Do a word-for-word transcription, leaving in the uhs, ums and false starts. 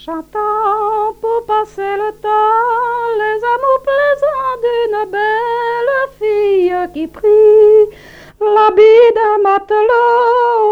Chantant pour passer le temps, les amours plaisants d'une belle fille qui prit l'habit d'un matelot